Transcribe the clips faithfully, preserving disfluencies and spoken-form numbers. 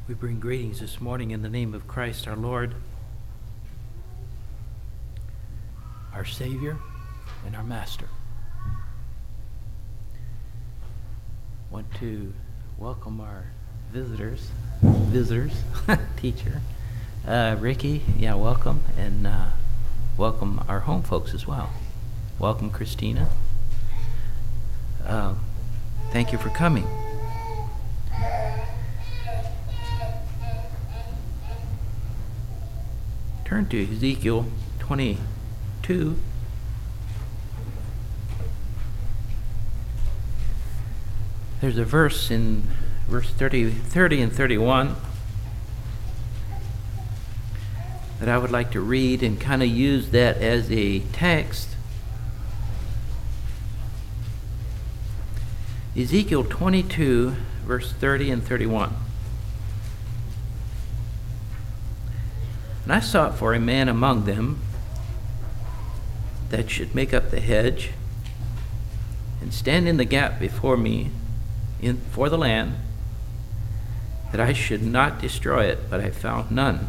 We bring greetings this morning in the name of Christ our Lord, our Savior, and our Master. Want to welcome our visitors, visitors, teacher, uh, Ricky. Yeah, welcome, and uh, welcome our home folks as well. Welcome, Christina. Uh, thank you for coming. Turn to Ezekiel twenty-two. There's a verse in verse thirty, thirty and thirty-one that I would like to read and kind of use that as a text. Ezekiel twenty-two, verse thirty and thirty-one. And I sought for a man among them that should make up the hedge and stand in the gap before me in, for the land, that I should not destroy it, but I found none.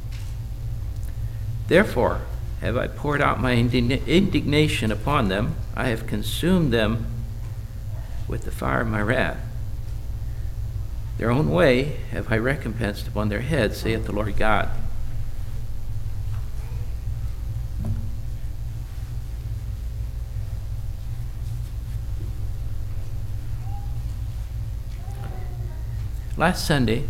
Therefore have I poured out my indign- indignation upon them. I have consumed them with the fire of my wrath. Their own way have I recompensed upon their heads, saith the Lord God. Last Sunday,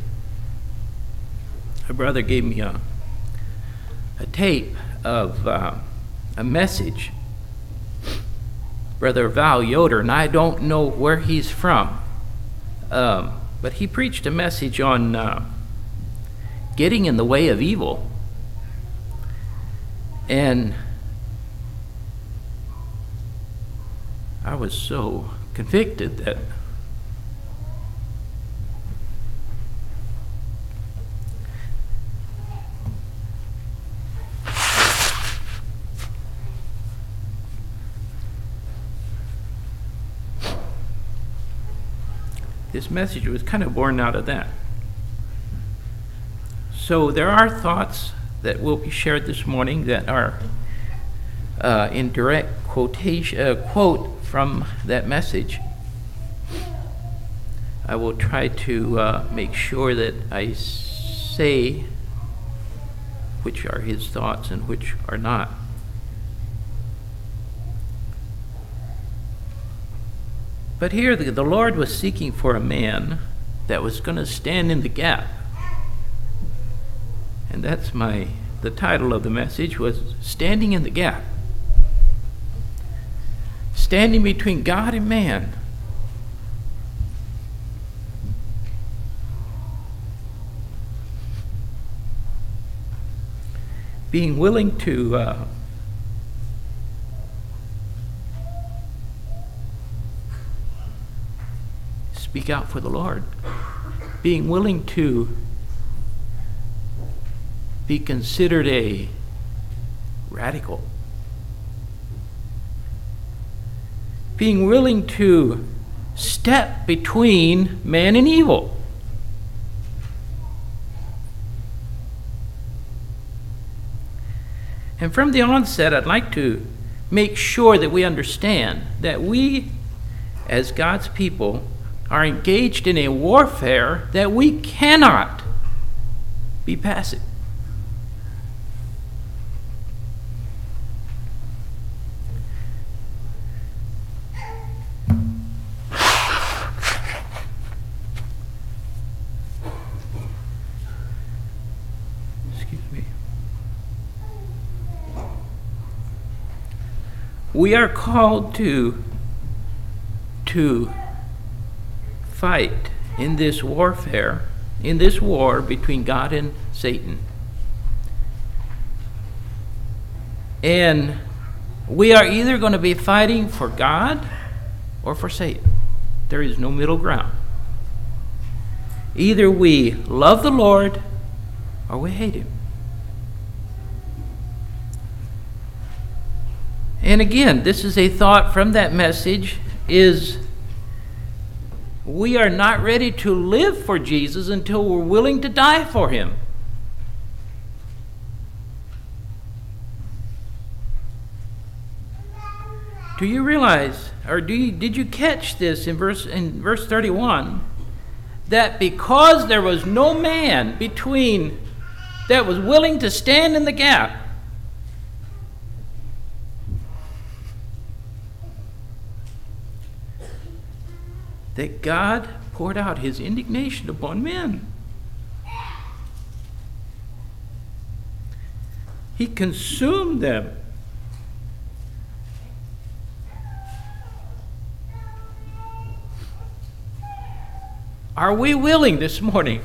a brother gave me a, a tape of uh, a message. Brother Val Yoder, and I don't know where he's from, um, but he preached a message on uh, getting in the way of evil. And I was so convicted that this message was kind of born out of that. So there are thoughts that will be shared this morning that are uh, in direct quotation, uh, quote from that message. I will try to uh, make sure that I say which are his thoughts and which are not. But here the, the Lord was seeking for a man that was going to stand in the gap. And that's my, the title of the message was Standing in the Gap. Standing between God and man. Being willing to uh, speak out for the Lord, being willing to be considered a radical, being willing to step between man and evil. And from the onset, I'd like to make sure that we understand that we, as God's people, are engaged in a warfare that we cannot be passive. Excuse me. We are called to to fight in this warfare, in this war between God and Satan. And we are either going to be fighting for God or for Satan. There is no middle ground. Either we love the Lord or we hate him. And again, this is a thought from that message, is we are not ready to live for Jesus until we're willing to die for him. Do you realize, or do you, did you catch this in verse in verse thirty-one, that because there was no man between that was willing to stand in the gap, that God poured out his indignation upon men. He consumed them. Are we willing this morning?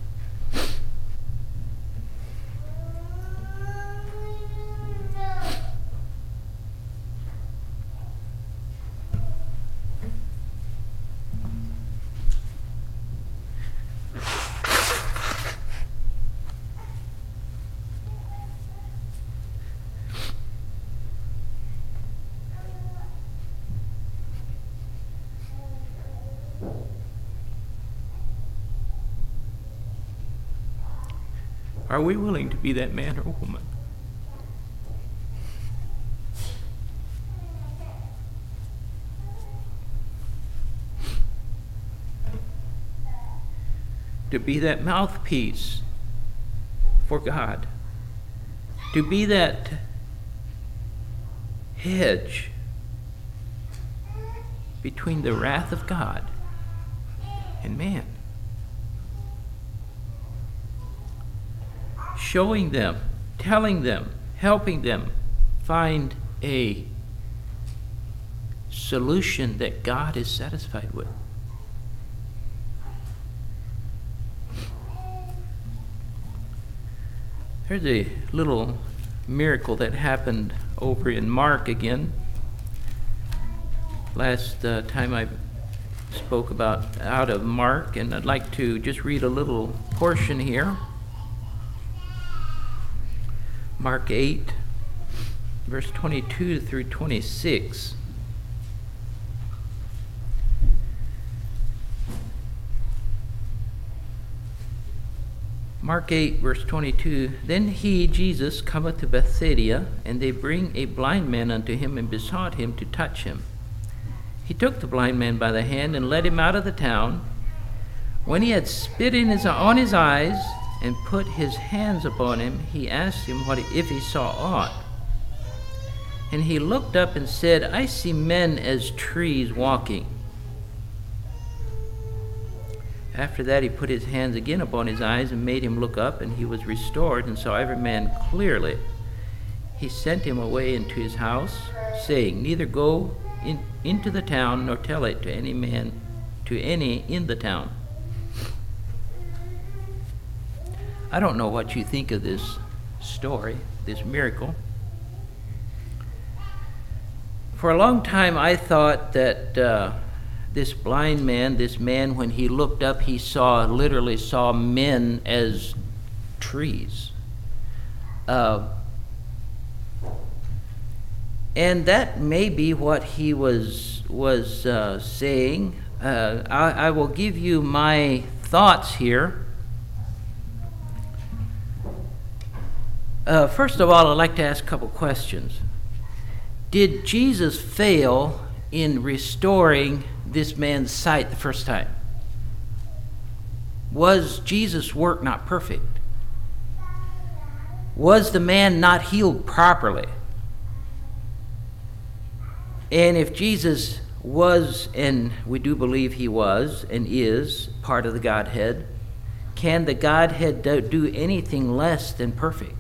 Are we willing to be that man or woman? To be that mouthpiece for God. To be that hedge between the wrath of God and man. Showing them, telling them, helping them find a solution that God is satisfied with. There's a little miracle that happened over in Mark again. Last uh, time I spoke about out of Mark, and I'd like to just read a little portion here. Mark eight, verse twenty-two through twenty-six. Mark eight, verse twenty-two. Then he, Jesus, cometh to Bethsaida, and they bring a blind man unto him, and besought him to touch him. He took the blind man by the hand, and led him out of the town. When he had spit in his, on his eyes, and put his hands upon him, he asked him what if he saw aught. And he looked up and said, I see men as trees walking. After that he put his hands again upon his eyes and made him look up, and he was restored and saw every man clearly. He sent him away into his house, saying, Neither go in, into the town, nor tell it to any man, to any in the town. I don't know what you think of this story, this miracle. For a long time I thought that uh, this blind man, this man, when he looked up, he saw, literally saw men as trees. Uh, and that may be what he was, was uh, saying. Uh, I, I will give you my thoughts here. Uh, first of all, I'd like to ask a couple questions. Did Jesus fail in restoring this man's sight the first time? Was Jesus' work not perfect? Was the man not healed properly? And if Jesus was, and we do believe he was and is, part of the Godhead, can the Godhead do anything less than perfect?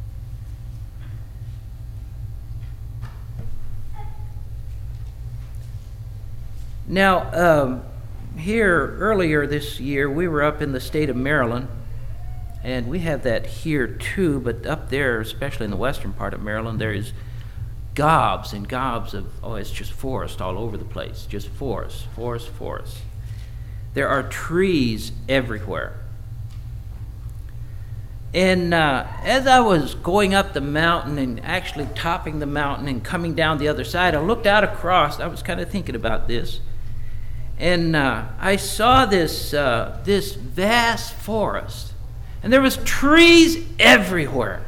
Now, um, here earlier this year, we were up in the state of Maryland, and we have that here too, but up there, especially in the western part of Maryland, there is gobs and gobs of, oh, it's just forest all over the place, just forest, forest, forest. There are trees everywhere. And uh, as I was going up the mountain and actually topping the mountain and coming down the other side, I looked out across, I was kind of thinking about this. And uh, I saw this uh, this vast forest, and there was trees everywhere.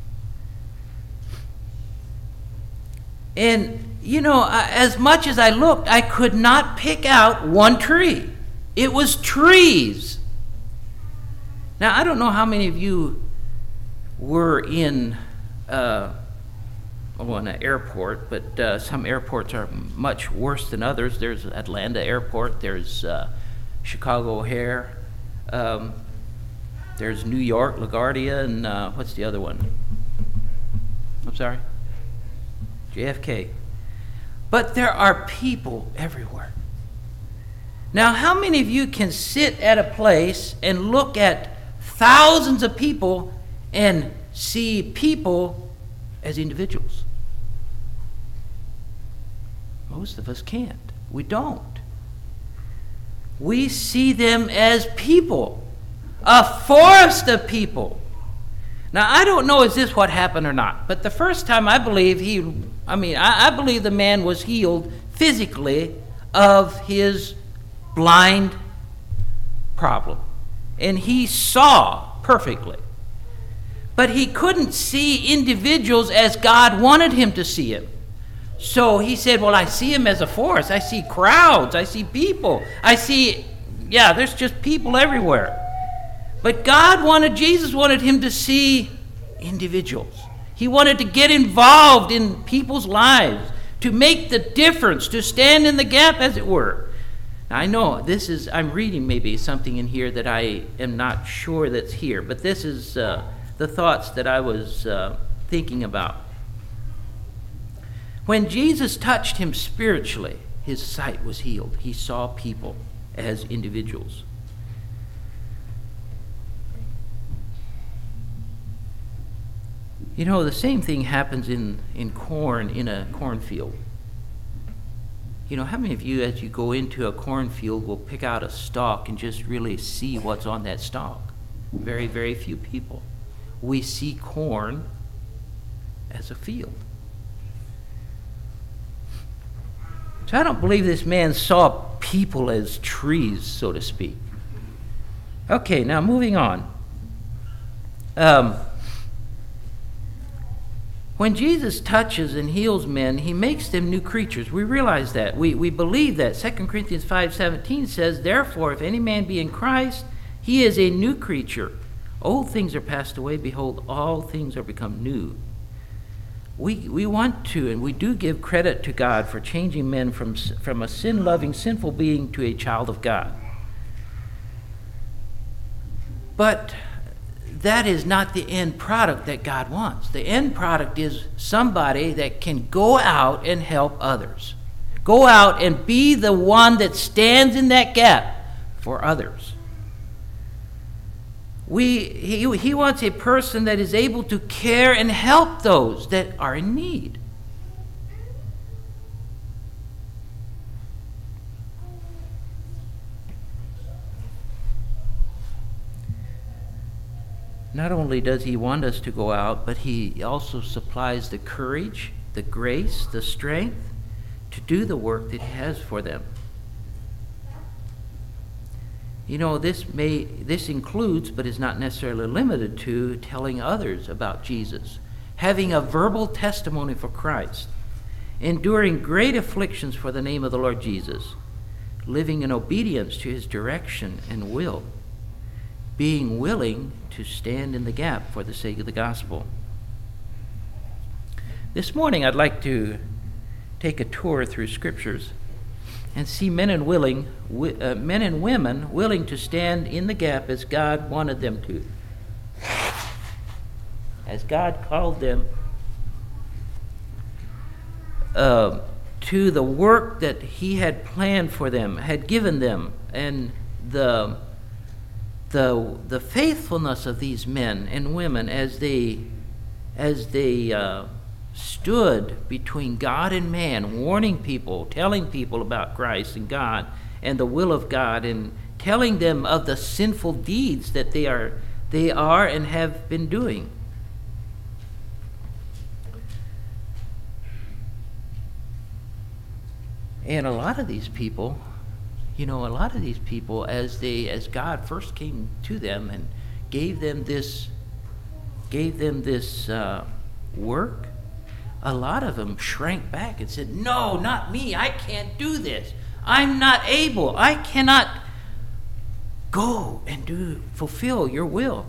And, you know, as much as I looked, I could not pick out one tree. It was trees. Now, I don't know how many of you were in, uh, well, in an airport, but uh, some airports are much worse than others. There's Atlanta Airport, there's uh, Chicago O'Hare, um, there's New York, LaGuardia, and uh, what's the other one? I'm sorry? J F K. But there are people everywhere. Now, how many of you can sit at a place and look at thousands of people and see people as individuals? Most of us can't. We don't. We see them as people, a forest of people. Now, I don't know is this what happened or not, but the first time I believe he, I mean, I, I believe the man was healed physically of his blind problem. And he saw perfectly. But he couldn't see individuals as God wanted him to see him. So he said, well, I see him as a force. I see crowds. I see people. I see, yeah, there's just people everywhere. But God wanted, Jesus wanted him to see individuals. He wanted to get involved in people's lives, to make the difference, to stand in the gap, as it were. Now, I know this is, I'm reading maybe something in here that I am not sure that's here, but this is uh, the thoughts that I was uh, thinking about. When Jesus touched him spiritually, his sight was healed. He saw people as individuals. You know, the same thing happens in, in corn, in a cornfield. You know, how many of you, as you go into a cornfield, will pick out a stalk and just really see what's on that stalk? Very, very few people. We see corn as a field. So I don't believe this man saw people as trees, so to speak. Okay, now moving on. Um... When Jesus touches and heals men, he makes them new creatures. We realize that. We, we believe that. Second Corinthians five seventeen says, therefore, if any man be in Christ, he is a new creature. Old things are passed away. Behold, all things are become new. We, we want to, and we do give credit to God for changing men from, from a sin-loving, sinful being to a child of God. But that is not the end product that God wants. The end product is somebody that can go out and help others. Go out and be the one that stands in that gap for others. We, he, he wants a person that is able to care and help those that are in need. Not only does he want us to go out, but he also supplies the courage, the grace, the strength to do the work that he has for them. You know, this may this includes, but is not necessarily limited to, telling others about Jesus, having a verbal testimony for Christ, enduring great afflictions for the name of the Lord Jesus, living in obedience to his direction and will, being willing to stand in the gap for the sake of the gospel. This morning I'd like to take a tour through scriptures and see men and willing, uh, men and women willing to stand in the gap as God wanted them to, as God called them uh, to the work that he had planned for them, had given them, and the The, the faithfulness of these men and women as they as they uh, stood between God and man, warning people, telling people about Christ and God and the will of God, and telling them of the sinful deeds that they are they are and have been doing. And a lot of these people, You know, a lot of these people, as they, as God first came to them and gave them this, gave them this uh, work, a lot of them shrank back and said, "No, not me. I can't do this. I'm not able. I cannot go and do fulfill your will."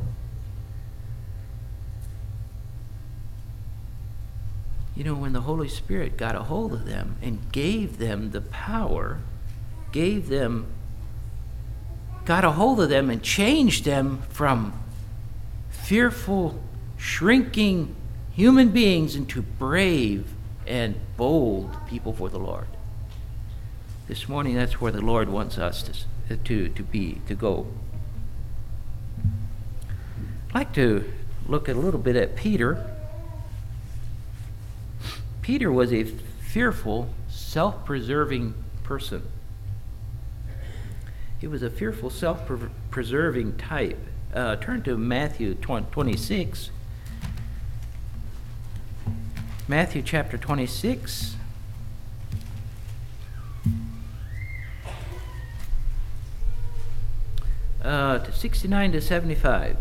You know, when the Holy Spirit got a hold of them and gave them the power, gave them, got a hold of them and changed them from fearful, shrinking human beings into brave and bold people for the Lord. This morning, that's where the Lord wants us to, to, to be, to go. I'd like to look a little bit at Peter. Peter was a fearful, self-preserving person. He was a fearful, self-preserving type. Uh, turn to Matthew twenty-six. Matthew chapter twenty-six. Uh, to sixty-nine to seventy-five.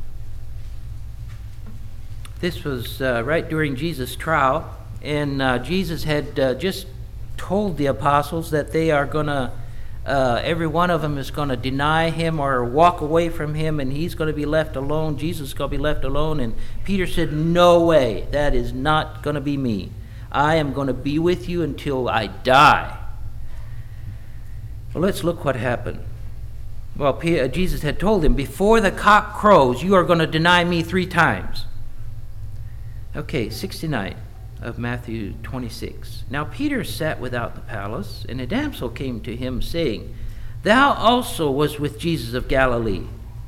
This was uh, right during Jesus' trial. And uh, Jesus had uh, just told the apostles that they are going to, uh, every one of them is going to deny him or walk away from him, and he's going to be left alone. Jesus is going to be left alone. And Peter said, "No way, that is not going to be me. I am going to be with you until I die." Well, let's look what happened. Well, P- Jesus had told him, "Before the cock crows, you are going to deny me three times." Okay, sixty-nine. Of Matthew twenty-six. Now Peter sat without the palace, and a damsel came to him, saying, "Thou also wast with Jesus of Galilee."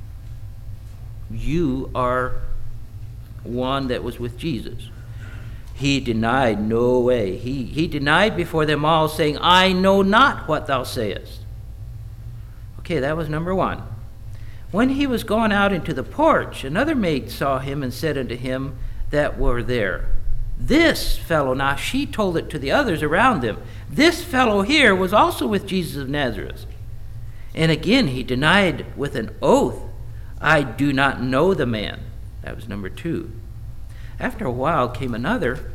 You are one that was with Jesus. He denied, "No way." He, he denied before them all, saying, "I know not what thou sayest." Okay, that was number one. When he was gone out into the porch, another maid saw him and said unto him that were there, "This fellow," now she told it to the others around them, "this fellow here was also with Jesus of Nazareth." And again he denied with an oath, "I do not know the man." That was number two. After a while came another.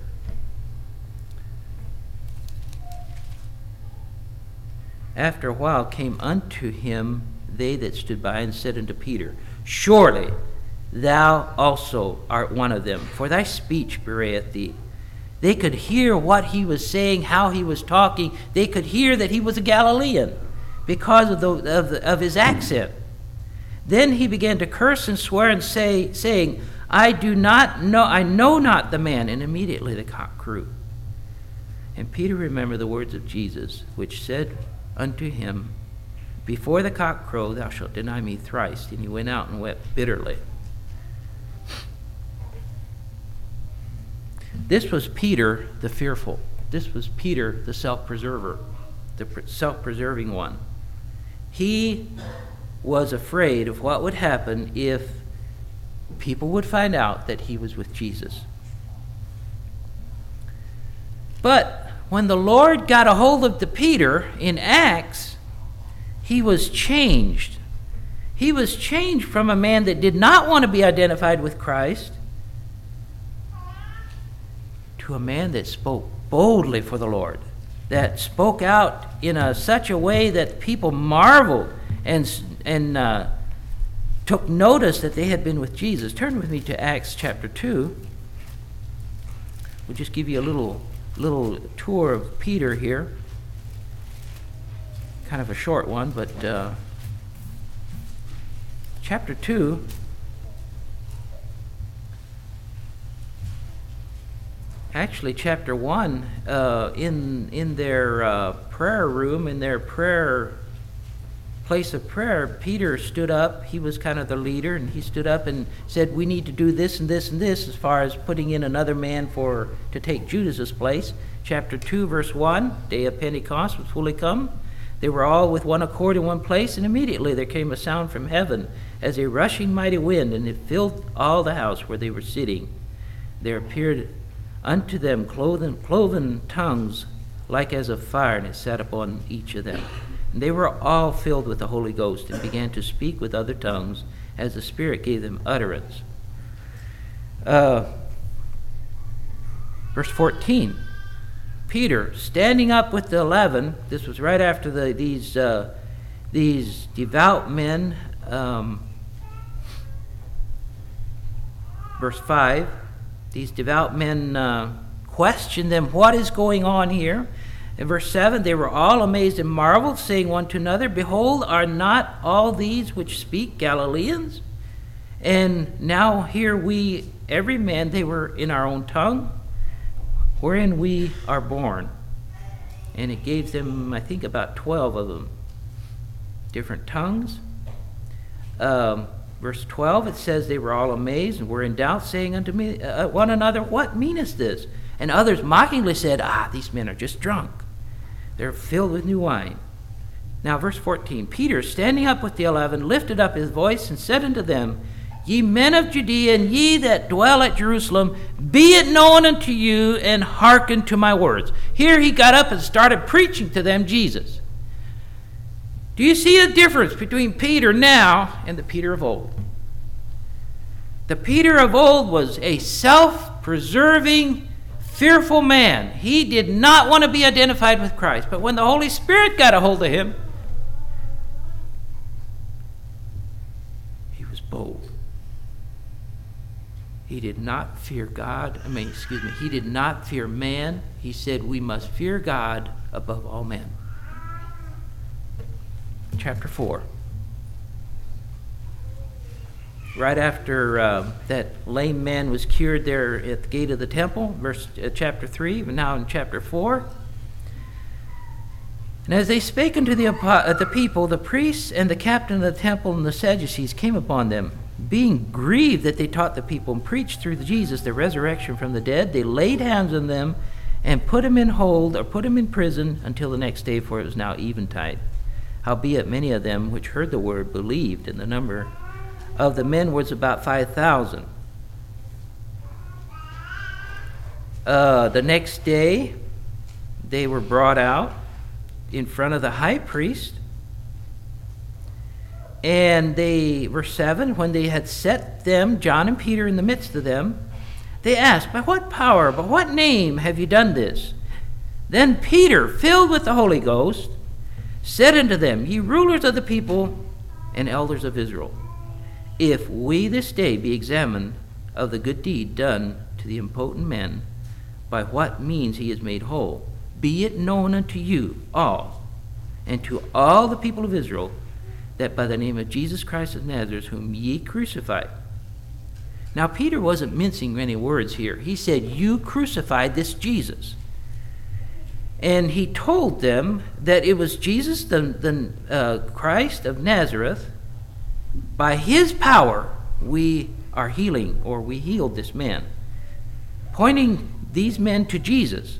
After a while came unto him they that stood by and said unto Peter, "Surely thou also art one of them, for thy speech bewrayeth thee." They could hear what he was saying, how he was talking. They could hear that he was a Galilean because of, the, of, the, of his accent. Then he began to curse and swear and say, saying, "I do not know, I know not the man." And immediately the cock crew. And Peter remembered the words of Jesus, which said unto him, "Before the cock crow, thou shalt deny me thrice." And he went out and wept bitterly. This was Peter the fearful. This was Peter the self-preserver, the self-preserving one. He was afraid of what would happen if people would find out that he was with Jesus. But when the Lord got a hold of the Peter in Acts, he was changed. He was changed from a man that did not want to be identified with Christ to a man that spoke boldly for the Lord, that spoke out in a, such a way that people marveled and, and uh, took notice that they had been with Jesus. Turn with me to Acts chapter two. We'll just give you a little, little tour of Peter here. Kind of a short one, but uh, chapter two. Actually, chapter one, uh, in in their uh, prayer room, in their prayer place of prayer, Peter stood up. He was kind of the leader, and he stood up and said, "We need to do this and this and this as far as putting in another man for to take Judas's place." Chapter two, verse one, day of Pentecost was fully come. They were all with one accord in one place, and immediately there came a sound from heaven as a rushing mighty wind, and it filled all the house where they were sitting. There appeared unto them cloven, cloven tongues like as of fire, and it sat upon each of them. And they were all filled with the Holy Ghost and began to speak with other tongues as the Spirit gave them utterance. Uh, verse fourteen. Peter, standing up with the eleven, this was right after the, these uh, these devout men, um, verse five, these devout men uh, questioned them, what is going on here? In verse seven, they were all amazed and marveled, saying one to another, behold, are not all these which speak Galileans? And now hear we, every man, they were in our own tongue, wherein we are born. And it gave them, I think, about twelve of them, different tongues. Um, verse twelve, it says they were all amazed and were in doubt, saying unto me, uh, one another, what meaneth this? And others mockingly said, ah, these men are just drunk. They're filled with new wine. Now, verse fourteen, Peter, standing up with the eleven, lifted up his voice and said unto them, ye men of Judea, and ye that dwell at Jerusalem, be it known unto you, and hearken to my words. Here he got up and started preaching to them Jesus. Do you see a difference between Peter now and the Peter of old? The Peter of old was a self-preserving, fearful man. He did not want to be identified with Christ. But when the Holy Spirit got a hold of him, he was bold. He did not fear God. I mean, excuse me, he did not fear man. He said, we must fear God above all men. Chapter four. Right after uh, that lame man was cured there at the gate of the temple, verse uh, chapter three, but now in chapter four. And as they spake unto the, uh, the people, the priests and the captain of the temple and the Sadducees came upon them, being grieved that they taught the people and preached through Jesus the resurrection from the dead. They laid hands on them and put him in hold, or put him in prison until the next day, for it was now eventide. Howbeit many of them which heard the word believed, and the number of the men was about five thousand. Uh, the next day, they were brought out in front of the high priest. And they, verse seven, when they had set them, John and Peter, in the midst of them, they asked, by what power, by what name have you done this? Then Peter, filled with the Holy Ghost, said unto them, ye rulers of the people and elders of Israel, if we this day be examined of the good deed done to the impotent man, by what means he is made whole, be it known unto you all, and to all the people of Israel, that by the name of Jesus Christ of Nazareth, whom ye crucified. Now Peter wasn't mincing any words here. He said, you crucified this Jesus. And he told them that it was Jesus, the, the uh, Christ of Nazareth. By his power, we are healing, or we healed this man. Pointing these men to Jesus.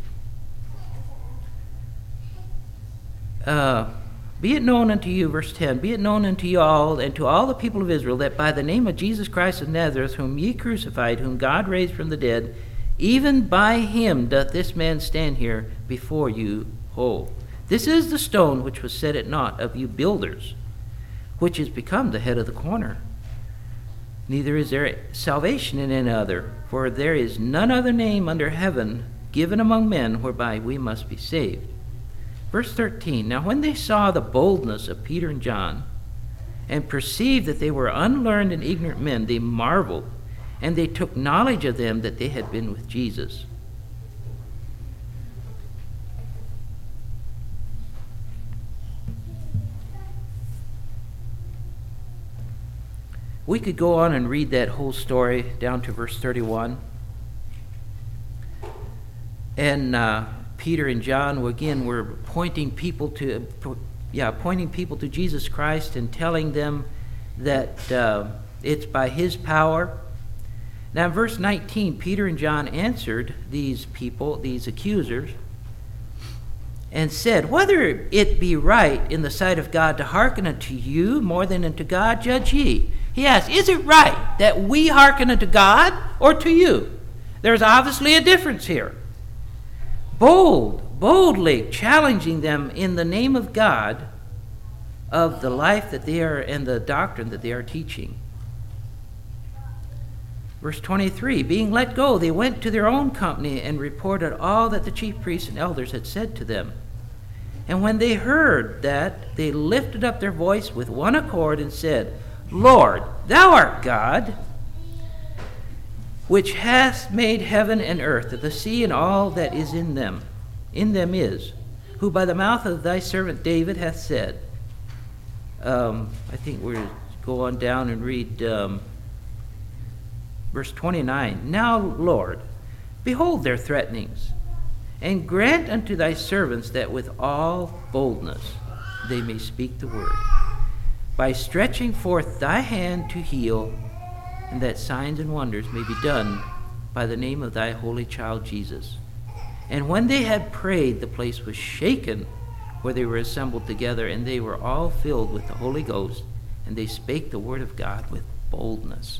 Uh, be it known unto you, verse ten, be it known unto you all, and to all the people of Israel, that by the name of Jesus Christ of Nazareth, whom ye crucified, whom God raised from the dead, even by him doth this man stand here before you whole. This is the stone which was set at naught of you builders, which is become the head of the corner. Neither is there salvation in any other, for there is none other name under heaven given among men whereby we must be saved. Verse thirteen, now when they saw the boldness of Peter and John, and perceived that they were unlearned and ignorant men, they marveled, and they took knowledge of them that they had been with Jesus. We could go on and read that whole story down to verse thirty-one. And uh, Peter and John, again, were pointing people to, yeah, pointing people to Jesus Christ and telling them that uh, it's by his power. Now, in verse nineteen, Peter and John answered these people, these accusers, and said, whether it be right in the sight of God to hearken unto you more than unto God, judge ye. He asked, is it right that we hearken unto God or to you? There's obviously a difference here. Bold, boldly challenging them in the name of God of the life that they are and the doctrine that they are teaching. Verse twenty-three, being let go, they went to their own company and reported all that the chief priests and elders had said to them. And when they heard that, they lifted up their voice with one accord and said, Lord, thou art God, which hast made heaven and earth, the sea and all that is in them, in them is, who by the mouth of thy servant David hath said. Um, I think we'll go on down and read um, verse twenty-nine. Now, Lord, behold their threatenings, and grant unto thy servants that with all boldness they may speak the word, by stretching forth thy hand to heal, and that signs and wonders may be done by the name of thy holy child Jesus. And when they had prayed, the place was shaken where they were assembled together, and they were all filled with the Holy Ghost, and they spake the word of God with boldness.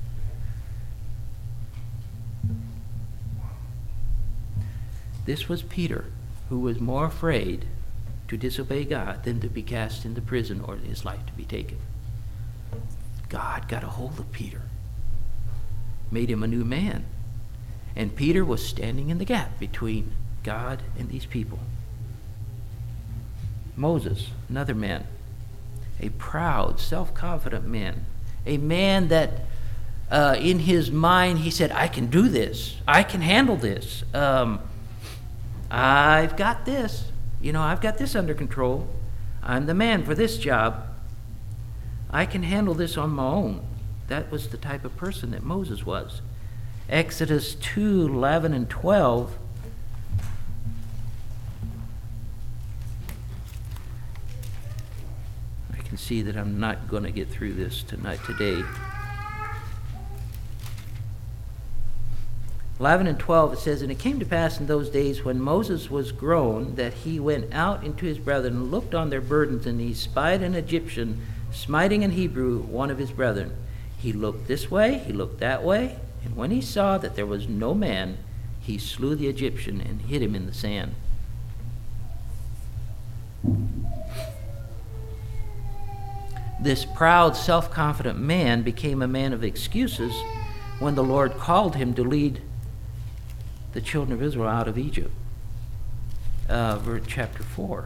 This was Peter, who was more afraid to disobey God than to be cast into prison or his life to be taken. God got a hold of Peter, made him a new man. And Peter was standing in the gap between God and these people. Moses, another man, a proud, self-confident man, a man that uh, in his mind he said, I can do this, I can handle this, um, I've got this, you know, I've got this under control, I'm the man for this job, I can handle this on my own. That was the type of person that Moses was. Exodus two, eleven and twelve. I can see that I'm not going to get through this tonight today. eleven and twelve, it says, And it came to pass in those days when Moses was grown, that he went out into his brethren and looked on their burdens, and he spied an Egyptian smiting an Hebrew, one of his brethren. He looked this way, he looked that way, and when he saw that there was no man, he slew the Egyptian and hid him in the sand. This proud, self-confident man became a man of excuses when the Lord called him to lead the children of Israel out of Egypt. Uh, verse chapter four.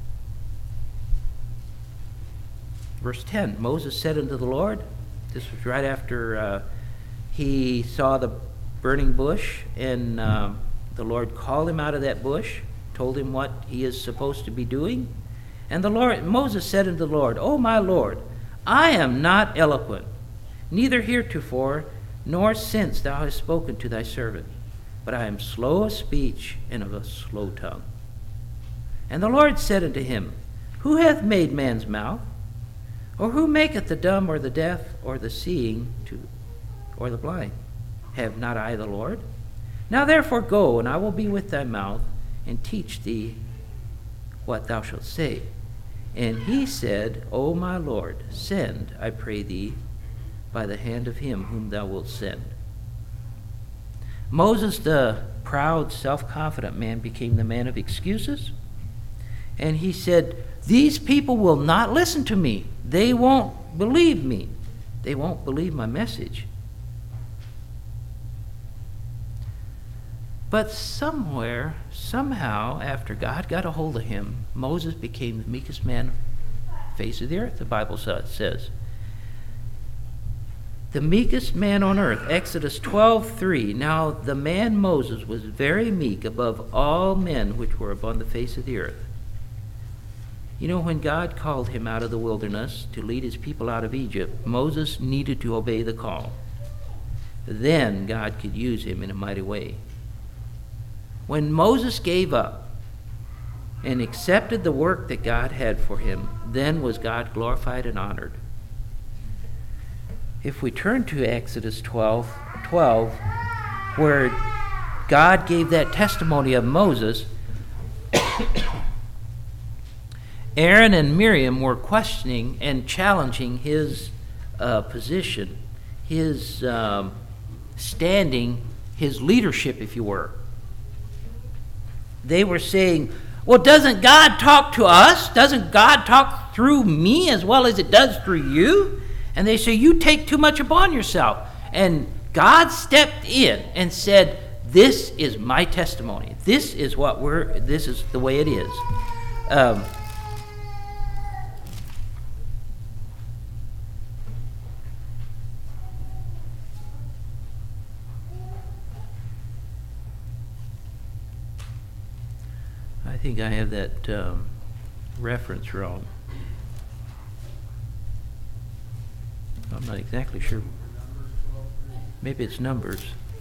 Verse ten, Moses said unto the Lord, this was right after uh, he saw the burning bush, and uh, the Lord called him out of that bush, told him what he is supposed to be doing. And the Lord, Moses said unto the Lord, O my Lord, I am not eloquent, neither heretofore, nor since thou hast spoken to thy servant, but I am slow of speech and of a slow tongue. And the Lord said unto him, Who hath made man's mouth? Or who maketh the dumb or the deaf or the seeing to, or the blind? Have not I the Lord? Now therefore go, and I will be with thy mouth, and teach thee what thou shalt say. And he said, O my Lord, send, I pray thee, by the hand of him whom thou wilt send. Moses, the proud, self-confident man, became the man of excuses. And he said, these people will not listen to me. They won't believe me. They won't believe my message. But somewhere, somehow, after God got a hold of him, Moses became the meekest man on the face of the earth, the Bible says. The meekest man on earth, Exodus twelve three. Now the man Moses was very meek above all men which were upon the face of the earth. You know, when God called him out of the wilderness to lead his people out of Egypt, Moses needed to obey the call. Then God could use him in a mighty way. When Moses gave up and accepted the work that God had for him, then was God glorified and honored. If we turn to Exodus twelve twelve, where God gave that testimony of Moses, Aaron and Miriam were questioning and challenging his uh, position, his um, standing, his leadership, if you were. They were saying, well, doesn't God talk to us? Doesn't God talk through me as well as it does through you? And they say, you take too much upon yourself. And God stepped in and said, this is my testimony. This is what we're, this is the way it is. Um, I think I have that um, reference wrong. I'm not exactly sure. Maybe it's Numbers.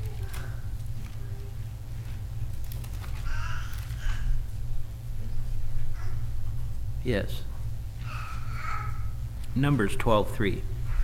Yes. Numbers twelve three.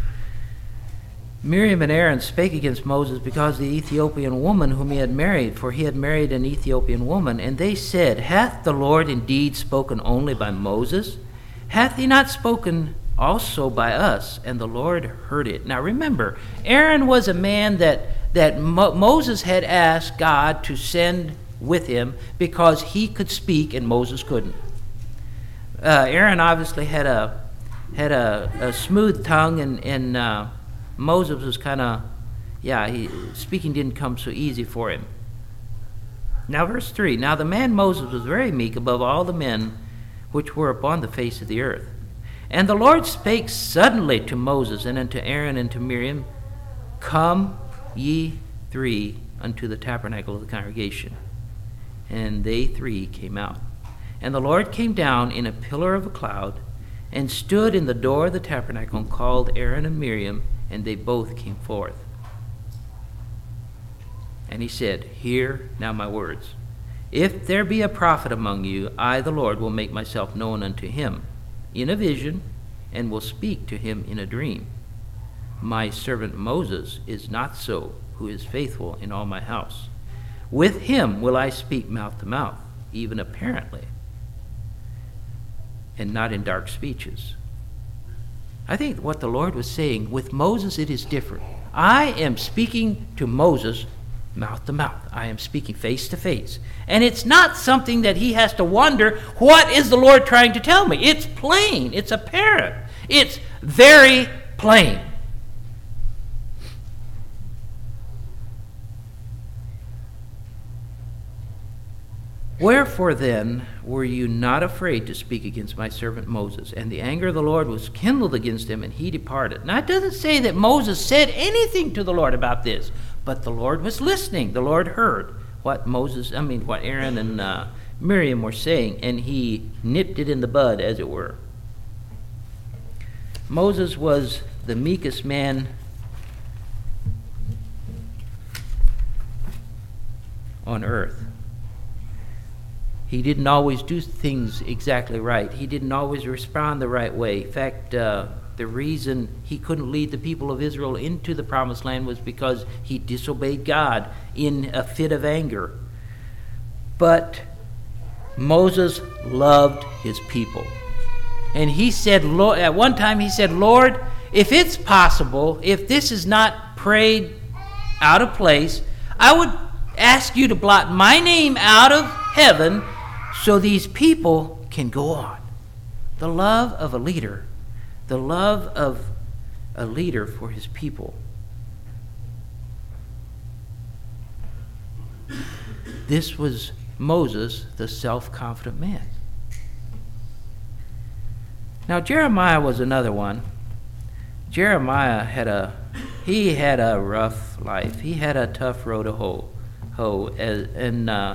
Miriam and Aaron spake against Moses because of the Ethiopian woman whom he had married, for he had married an Ethiopian woman. And they said, hath the Lord indeed spoken only by Moses? Hath he not spoken also by us? And the Lord heard it. Now remember, Aaron was a man that, that Mo- Moses had asked God to send with him because he could speak and Moses couldn't. Uh, Aaron obviously had a had a, a smooth tongue, and, and uh, Moses was kind of, yeah, he, speaking didn't come so easy for him. Now verse three, now the man Moses was very meek above all the men which were upon the face of the earth. And the Lord spake suddenly to Moses and unto Aaron and to Miriam, come ye three unto the tabernacle of the congregation. And they three came out. And the Lord came down in a pillar of a cloud, and stood in the door of the tabernacle, and called Aaron and Miriam, and they both came forth. And he said, hear now my words. If there be a prophet among you, I, the Lord, will make myself known unto him in a vision, and will speak to him in a dream. My servant Moses is not so, who is faithful in all my house. With him will I speak mouth to mouth, even apparently, and not in dark speeches. I think what the Lord was saying, with Moses it is different. I am speaking to Moses mouth to mouth. I am speaking face to face. And it's not something that he has to wonder, what is the Lord trying to tell me? It's plain. It's apparent. It's very plain. Wherefore then were you not afraid to speak against my servant Moses? And the anger of the Lord was kindled against him, and he departed. Now it doesn't say that Moses said anything to the Lord about this, but the Lord was listening. The Lord heard what Moses, I mean, what Aaron and uh, Miriam were saying, and he nipped it in the bud, as it were. Moses was the meekest man on earth. He didn't always do things exactly right. He didn't always respond the right way. In fact, uh, the reason he couldn't lead the people of Israel into the promised land was because he disobeyed God in a fit of anger. But Moses loved his people. And he said, Lord, at one time he said, Lord, if it's possible, if this is not prayed out of place, I would ask you to blot my name out of heaven so these people can go on. The love of a leader, the love of a leader for his people. This was Moses, the self-confident man. Now Jeremiah was another one. Jeremiah had a he had a rough life. He had a tough road to hoe. hoe as, and uh,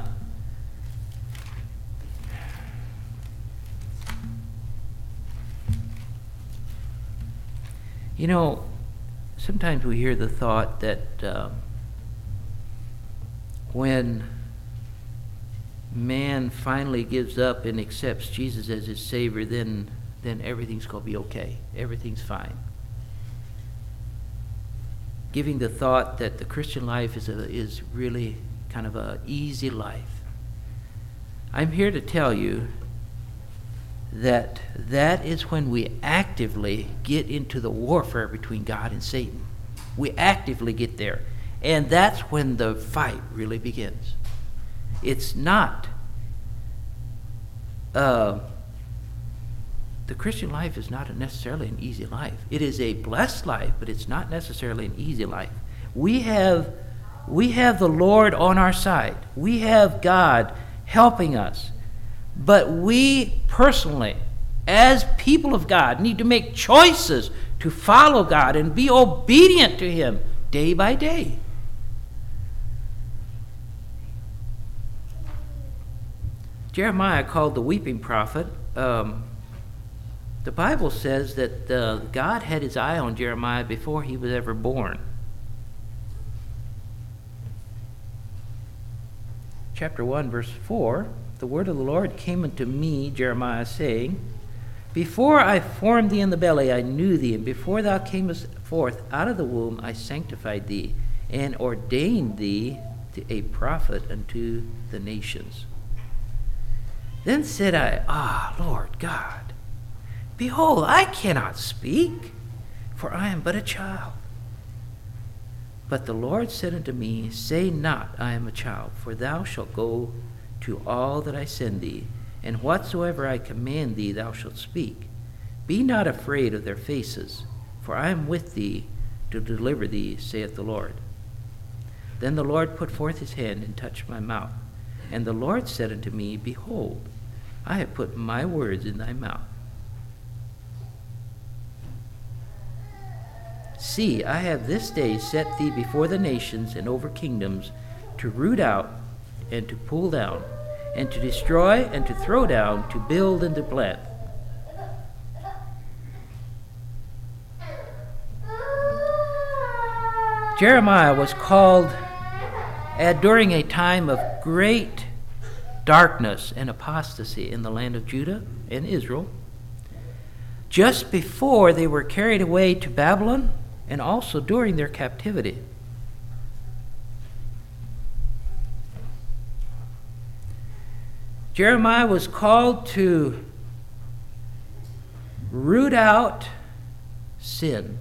you know, sometimes we hear the thought that uh, when man finally gives up and accepts Jesus as his Savior, then then everything's going to be okay. Everything's fine. Giving the thought that the Christian life is a, is really kind of an easy life. I'm here to tell you that that is when we actively get into the warfare between God and Satan. We actively get there. And that's when the fight really begins. It's not uh, the Christian life is not necessarily an easy life. It is a blessed life, but it's not necessarily an easy life. We have, we have the Lord on our side. We have God helping us. But we personally, as people of God, need to make choices to follow God and be obedient to Him day by day. Jeremiah, called the weeping prophet, um, the Bible says that uh, God had His eye on Jeremiah before he was ever born. Chapter one, verse four, the word of the Lord came unto me, Jeremiah, saying, Before I formed thee in the belly, I knew thee, and before thou camest forth out of the womb, I sanctified thee, and ordained thee to a prophet unto the nations. Then said I, Ah, Lord God, behold, I cannot speak, for I am but a child. But the Lord said unto me, Say not, I am a child, for thou shalt go to all that I send thee, and whatsoever I command thee thou shalt speak. Be not afraid of their faces, for I am with thee to deliver thee, saith the Lord. Then the Lord put forth his hand and touched my mouth. And the Lord said unto me, Behold, I have put my words in thy mouth. See, I have this day set thee before the nations and over kingdoms, to root out and to pull down, and to destroy and to throw down, to build and to plant. Jeremiah was called uh, during a time of great darkness and apostasy in the land of Judah and Israel, just before they were carried away to Babylon, and also during their captivity. Jeremiah was called to root out sin.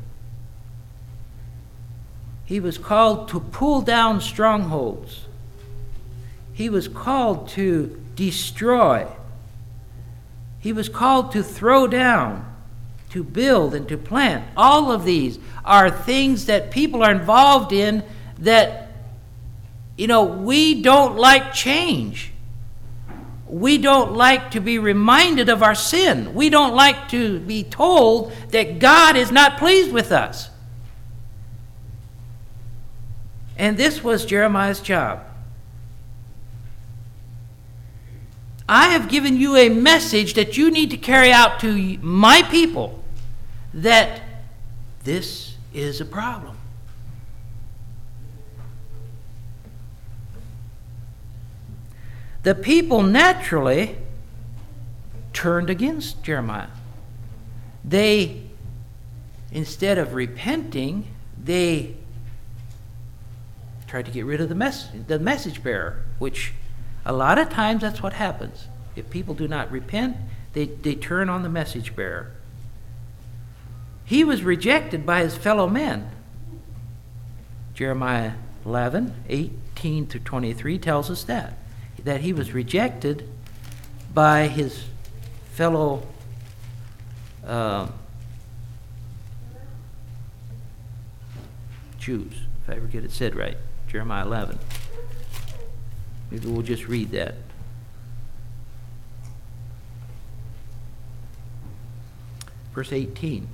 He was called to pull down strongholds. He was called to destroy. He was called to throw down, to build, and to plant. All of these are things that people are involved in that, you know, we don't like change. We don't like to be reminded of our sin. We don't like to be told that God is not pleased with us. And this was Jeremiah's job. I have given you a message that you need to carry out to my people, that this is a problem. The people naturally turned against Jeremiah. They, instead of repenting, they tried to get rid of the mess- the message bearer, which a lot of times that's what happens. If people do not repent, they, they turn on the message bearer. He was rejected by his fellow men. Jeremiah eleven, eighteen through twenty-three tells us that, that he was rejected by his fellow uh, Jews, if I ever get it said right. Jeremiah eleven. Maybe we'll just read that. Verse eighteen.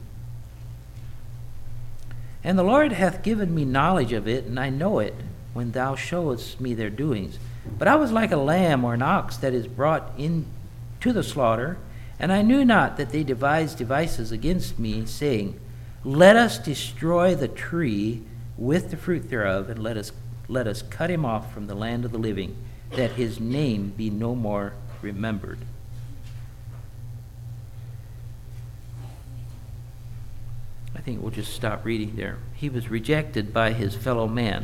And the Lord hath given me knowledge of it, and I know it, when thou showest me their doings. But I was like a lamb or an ox that is brought in to the slaughter, and I knew not that they devised devices against me, saying, Let us destroy the tree with the fruit thereof, and let us let us cut him off from the land of the living, that his name be no more remembered. I think we'll just stop reading there. He was rejected by his fellow man.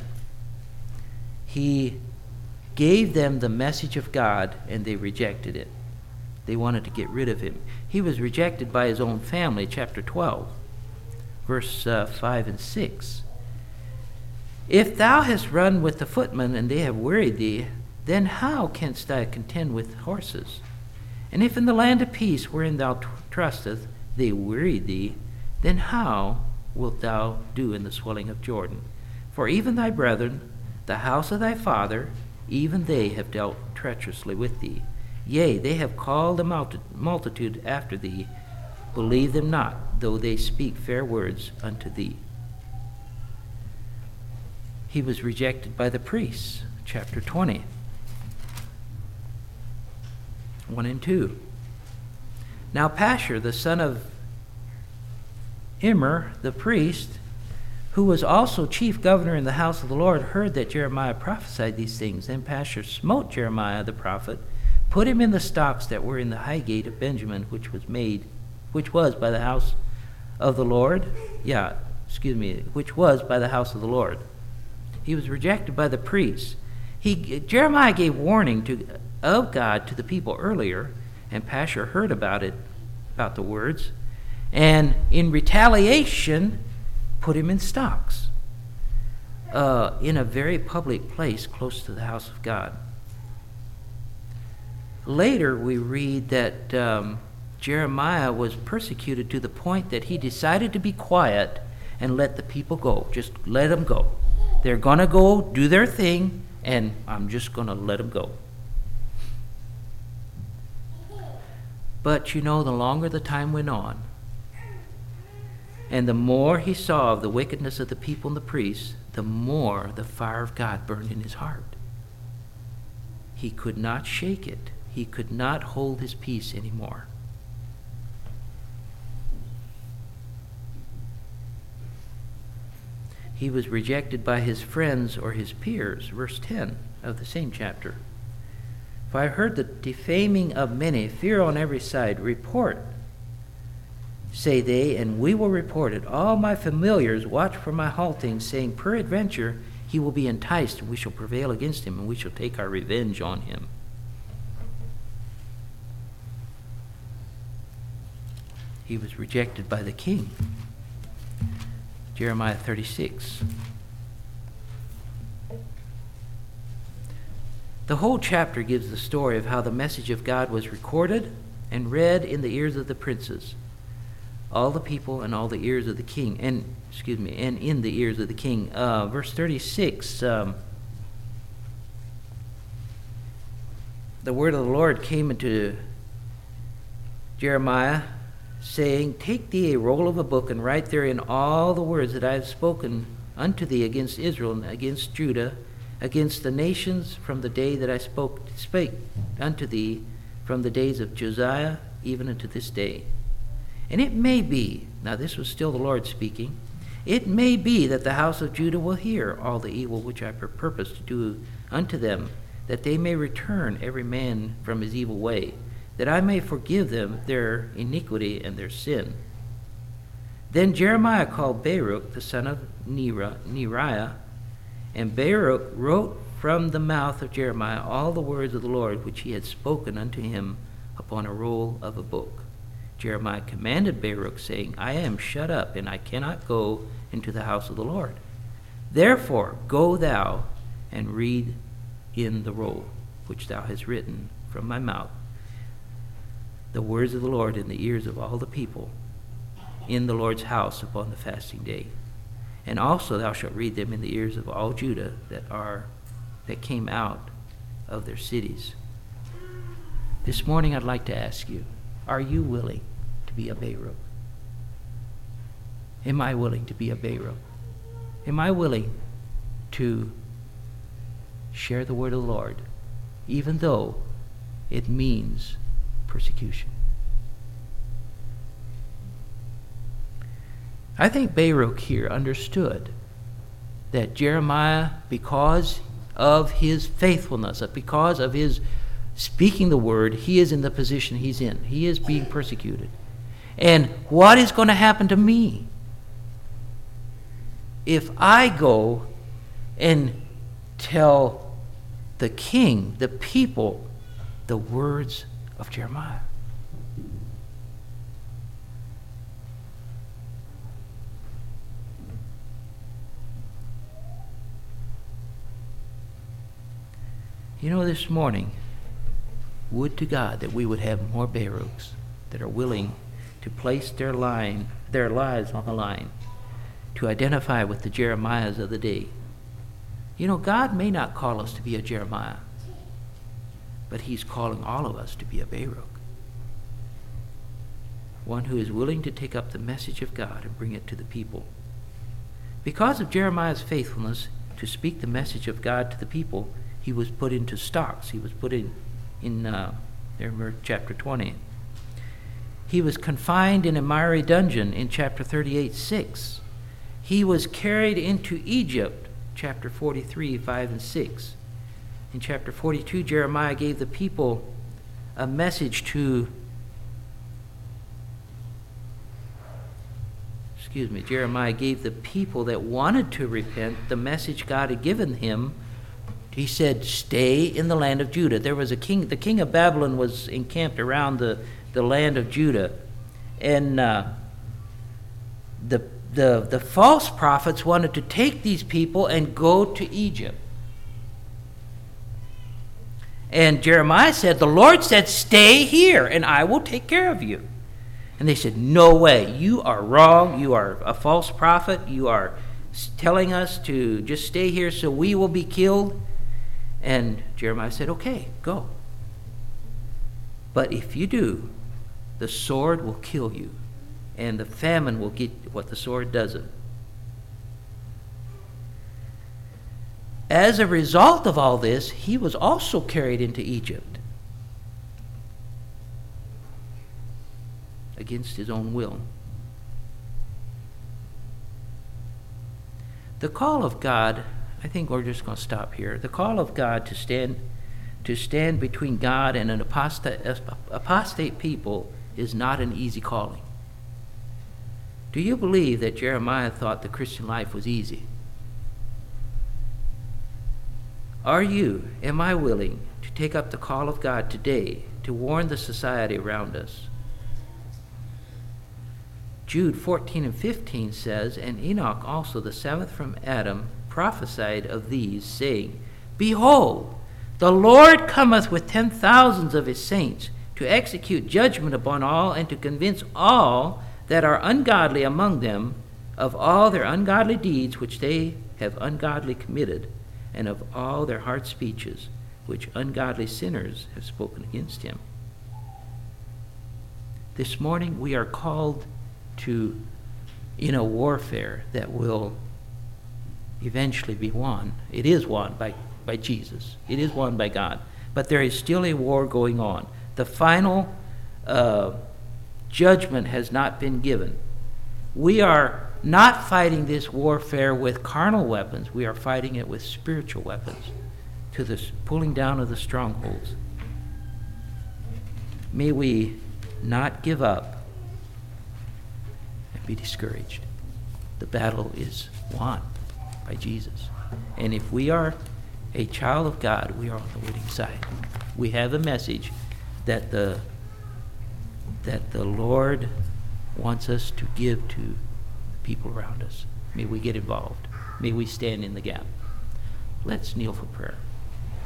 He gave them the message of God, and they rejected it. They wanted to get rid of him. He was rejected by his own family, chapter twelve, verse uh, five and six. If thou hast run with the footmen, and they have wearied thee, then how canst thou contend with horses? And if in the land of peace wherein thou trustest they wearied thee, then how wilt thou do in the swelling of Jordan? For even thy brethren, the house of thy father, even they have dealt treacherously with thee. Yea, they have called a multi- multitude after thee. Believe them not, though they speak fair words unto thee. He was rejected by the priests, chapter twenty. one and two. Now Pashur, the son of Immer, the priest, who was also chief governor in the house of the Lord, heard that Jeremiah prophesied these things. Then Pashur smote Jeremiah the prophet, put him in the stocks that were in the high gate of Benjamin, which was made, which was by the house of the Lord. Yeah, excuse me, which was by the house of the Lord. He was rejected by the priests. He Jeremiah gave warning to of God to the people earlier, and Pashur heard about it, about the words, and in retaliation put him in stocks uh, in a very public place close to the house of God. Later we read that um, Jeremiah was persecuted to the point that he decided to be quiet and let the people go. Just let them go. They're going to go do their thing, and I'm just going to let them go. But you know, the longer the time went on, and the more he saw of the wickedness of the people and the priests, the more the fire of God burned in his heart. He could not shake it. He could not hold his peace anymore. He was rejected by his friends or his peers, verse ten of the same chapter. For I heard the defaming of many, fear on every side. Report, say they, and we will report it. All my familiars watch for my halting, saying, peradventure he will be enticed, and we shall prevail against him, and we shall take our revenge on him. He was rejected by the king. Jeremiah thirty-six. The whole chapter gives the story of how the message of God was recorded and read in the ears of the princes, all the people, and all the ears of the king, and excuse me, and in the ears of the king. Uh, verse thirty-six. Um, the word of the Lord came into Jeremiah, saying, take thee a roll of a book, and write therein all the words that I have spoken unto thee against Israel and against Judah, against the nations, from the day that I spoke spake unto thee, from the days of Josiah even unto this day. And it may be, now this was still the Lord speaking, it may be that the house of Judah will hear all the evil which I purpose to do unto them, that they may return every man from his evil way, that I may forgive them their iniquity and their sin. Then Jeremiah called Baruch the son of Neriah, and Baruch wrote from the mouth of Jeremiah all the words of the Lord which he had spoken unto him upon a roll of a book. Jeremiah commanded Baruch, saying, I am shut up, and I cannot go into the house of the Lord. Therefore go thou and read in the roll which thou hast written from my mouth the words of the Lord in the ears of all the people in the Lord's house upon the fasting day. And also thou shalt read them in the ears of all Judah that are that came out of their cities. This morning I'd like to ask you, are you willing to be a Baruch? Am I willing to be a Baruch? Am I willing to share the word of the Lord, even though it means persecution? I think Baruch here understood that Jeremiah, because of his faithfulness, because of his speaking the word, he is in the position he's in. He is being persecuted. And what is going to happen to me if I go and tell the king, the people, the words of Jeremiah? You know, this morning, Would to God that we would have more Baruchs that are willing to place their line, their lives on the line, to identify with the Jeremiahs of the day. You know, God may not call us to be a Jeremiah, but he's calling all of us to be a Baruch. One who is willing to take up the message of God and bring it to the people. Because of Jeremiah's faithfulness to speak the message of God to the people, he was put into stocks. He was put in, in uh, chapter twenty. He was confined in a miry dungeon in chapter thirty-eight, six. He was carried into Egypt, chapter forty-three, five and six. In chapter forty-two, Jeremiah gave the people a message to, excuse me, Jeremiah gave the people that wanted to repent the message God had given him. He said, stay in the land of Judah. There was a king, the king of Babylon was encamped around the, the land of Judah. And uh, the, the, the false prophets wanted to take these people and go to Egypt. And Jeremiah said, the Lord said, stay here and I will take care of you. And they said, no way, you are wrong. You are a false prophet. You are telling us to just stay here so we will be killed. And Jeremiah said, okay, go. But if you do, the sword will kill you, and the famine will get what the sword doesn't. As a result of all this, he was also carried into Egypt against his own will. The call of God, I think we're just going to stop here. The call of God to stand to stand between God and an apostate, apostate people is not an easy calling. Do you believe that Jeremiah thought the Christian life was easy? Are you, am I willing to take up the call of God today to warn the society around us? Jude fourteen and fifteen says, and Enoch also, the seventh from Adam, prophesied of these, saying, behold, the Lord cometh with ten thousands of his saints to execute judgment upon all and to convince all that are ungodly among them of all their ungodly deeds which they have ungodly committed, and of all their hard speeches which ungodly sinners have spoken against him. This morning we are called to, in a warfare that will eventually be won. It is won by, by Jesus. It is won by God. But there is still a war going on. The final uh, judgment has not been given. We are not fighting this warfare with carnal weapons. We are fighting it with spiritual weapons, to the pulling down of the strongholds. May we not give up and be discouraged. The battle is won by Jesus. And if we are a child of God, we are on the winning side. We have a message that the that the Lord wants us to give to the people around us. May we get involved. May we stand in the gap. Let's kneel for prayer.